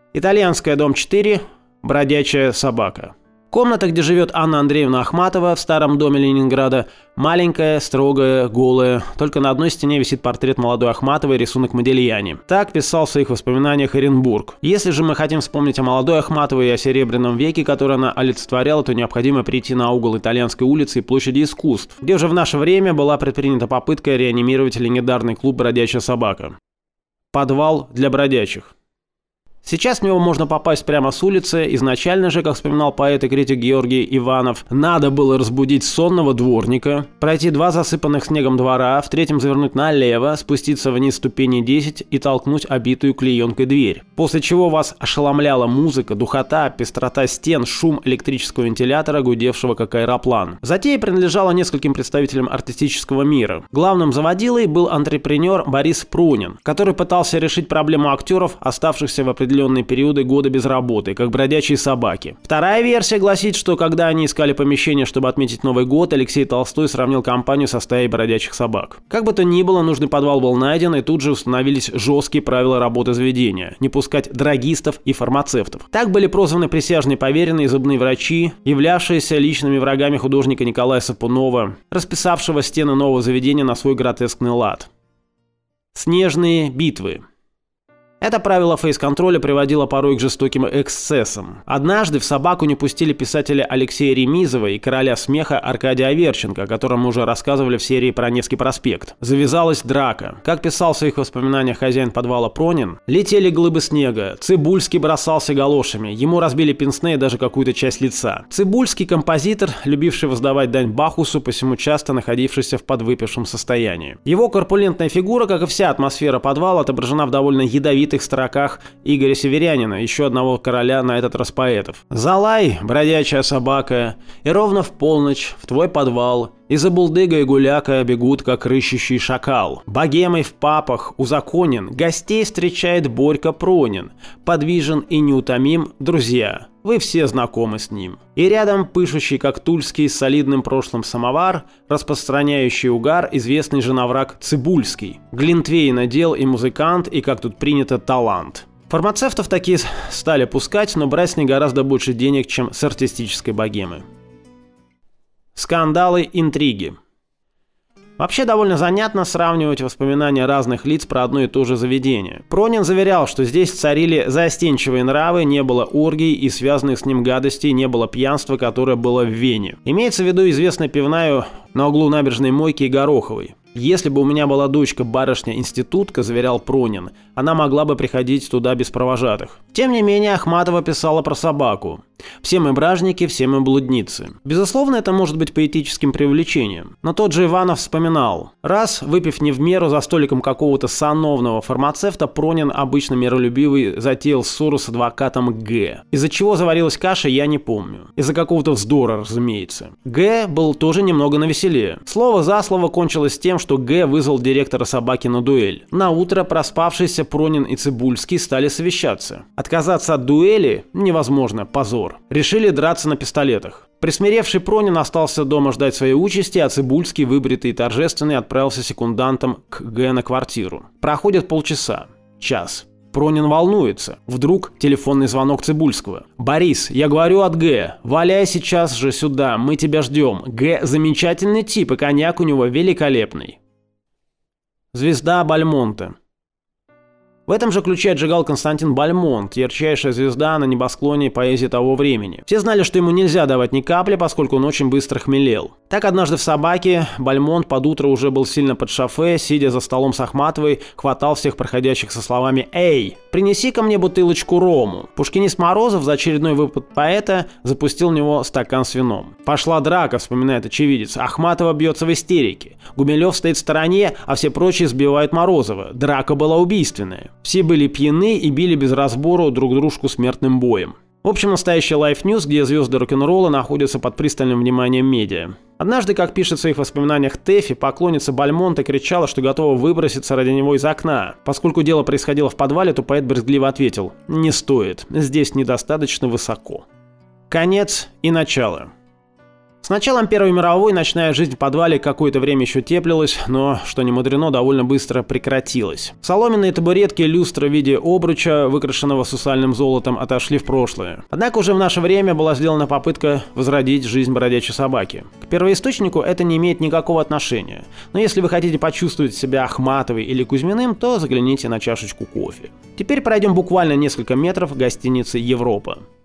Итальянская, дом 4, бродячая собака. Комната, где живет Анна Андреевна Ахматова в старом доме Ленинграда, маленькая, строгая, голая. Только на одной стене висит портрет молодой Ахматовой и рисунок Модильяни. Так писал в своих воспоминаниях Оренбург. Если же мы хотим вспомнить о молодой Ахматовой и о Серебряном веке, который она олицетворяла, то необходимо прийти на угол Итальянской улицы и площади искусств, где уже в наше время была предпринята попытка реанимировать легендарный клуб «Бродячая собака». Подвал для бродячих. Сейчас в него можно попасть прямо с улицы. Изначально же, как вспоминал поэт и критик Георгий Иванов, надо было разбудить сонного дворника, пройти 2 засыпанных снегом двора, в третьем завернуть налево, спуститься вниз ступени 10 и толкнуть обитую клеенкой дверь. После чего вас ошеломляла музыка, духота, пестрота стен, шум электрического вентилятора, гудевшего как аэроплан. Затея принадлежала нескольким представителям артистического мира. Главным заводилой был антрепренер Борис Пронин, который пытался решить проблему актеров, оставшихся в определенные периоды года без работы, как бродячие собаки. Вторая версия гласит, что когда они искали помещение, чтобы отметить Новый год, Алексей Толстой сравнил компанию со стаей бродячих собак. Как бы то ни было, нужный подвал был найден, и тут же установились жесткие правила работы заведения – не пускать дрогистов и фармацевтов. Так были прозваны присяжные поверенные и зубные врачи, являвшиеся личными врагами художника Николая Сапунова, расписавшего стены нового заведения на свой гротескный лад. Снежные битвы. Это правило фейс-контроля приводило порой к жестоким эксцессам. Однажды в собаку не пустили писателя Алексея Ремизова и короля смеха Аркадия Аверченко, о котором мы уже рассказывали в серии про Невский проспект. Завязалась драка. Как писал в своих воспоминаниях хозяин подвала Пронин, летели глыбы снега, Цибульский бросался галошами, ему разбили пенсне и даже какую-то часть лица. Цибульский — композитор, любивший воздавать дань Бахусу, посему часто находившийся в подвыпившем состоянии. Его корпулентная фигура, как и вся атмосфера подвала, отображена в довольно ядовитых строках Игоря Северянина, еще одного короля, на этот раз поэтов. «Залай, бродячая собака, и ровно в полночь в твой подвал из-за булдыга и гуляка бегут, как рыщущий шакал. Богемой в папах узаконен, гостей встречает Борька Пронин, подвижен и неутомим, друзья. Вы все знакомы с ним. И рядом пышущий, как тульский, с солидным прошлым самовар, распространяющий угар, известный женовраг Цибульский. Глинтвейна дел и музыкант, и, как тут принято, талант». Фармацевтов такие стали пускать, но брать с них гораздо больше денег, чем с артистической богемы. Скандалы, интриги. Вообще довольно занятно сравнивать воспоминания разных лиц про одно и то же заведение. Пронин заверял, что здесь царили застенчивые нравы, не было оргий и связанных с ним гадостей, не было пьянства, которое было в Вене. Имеется в виду известная пивная на углу Набережной Мойки и Гороховой. «Если бы у меня была дочка барышня-институтка», — заверял Пронин, — «она могла бы приходить туда без провожатых». Тем не менее, Ахматова писала про собаку. «Все мы бражники, все мы блудницы». Безусловно, это может быть поэтическим преувеличением. Но тот же Иванов вспоминал: раз, выпив не в меру за столиком какого-то сановного фармацевта, Пронин, обычно миролюбивый, затеял ссору с адвокатом Г. Из-за чего заварилась каша, я не помню. Из-за какого-то вздора, разумеется. Г был тоже немного навеселее. Слово за слово кончилось тем, что Г вызвал директора собаки на дуэль. Наутро проспавшиеся Пронин и Цибульский стали совещаться. Отказаться от дуэли невозможно, позор. Решили драться на пистолетах. Присмиревший Пронин остался дома ждать своей участи, а Цибульский, выбритый и торжественный, отправился секундантом к Г на квартиру. Проходит полчаса. Час. Пронин волнуется. Вдруг телефонный звонок Цибульского. «Борис, я говорю от Г. Валяй сейчас же сюда, мы тебя ждем. Г замечательный тип, и коньяк у него великолепный». Звезда Бальмонте. В этом же ключе отжигал Константин Бальмонт, ярчайшая звезда на небосклоне поэзии того времени. Все знали, что ему нельзя давать ни капли, поскольку он очень быстро хмелел. Так однажды в «Собаке» Бальмонт под утро уже был сильно под шофе, сидя за столом с Ахматовой, хватал всех проходящих со словами: «Эй, принеси-ка мне бутылочку рому». Пушкинист Морозов за очередной выпад поэта запустил в него стакан с вином. Пошла драка, вспоминает очевидец. Ахматова бьется в истерике. Гумилев стоит в стороне, а все прочие сбивают Морозова. Драка была убийственная. Все были пьяны и били без разбору друг дружку смертным боем. В общем, настоящий Life News, где звезды рок-н-ролла находятся под пристальным вниманием медиа. Однажды, как пишет в своих воспоминаниях Тэфи, поклонница Бальмонта кричала, что готова выброситься ради него из окна. Поскольку дело происходило в подвале, то поэт брезгливо ответил: «Не стоит, здесь недостаточно высоко». Конец и начало. С началом Первой мировой ночная жизнь в подвале какое-то время еще теплилась, но, что не мудрено, довольно быстро прекратилась. Соломенные табуретки, люстра в виде обруча, выкрашенного сусальным золотом, отошли в прошлое. Однако уже в наше время была сделана попытка возродить жизнь бродячей собаки. К первоисточнику это не имеет никакого отношения, но если вы хотите почувствовать себя Ахматовой или Кузьминым, то загляните на чашечку кофе. Теперь пройдем буквально несколько метров к гостинице «Европа».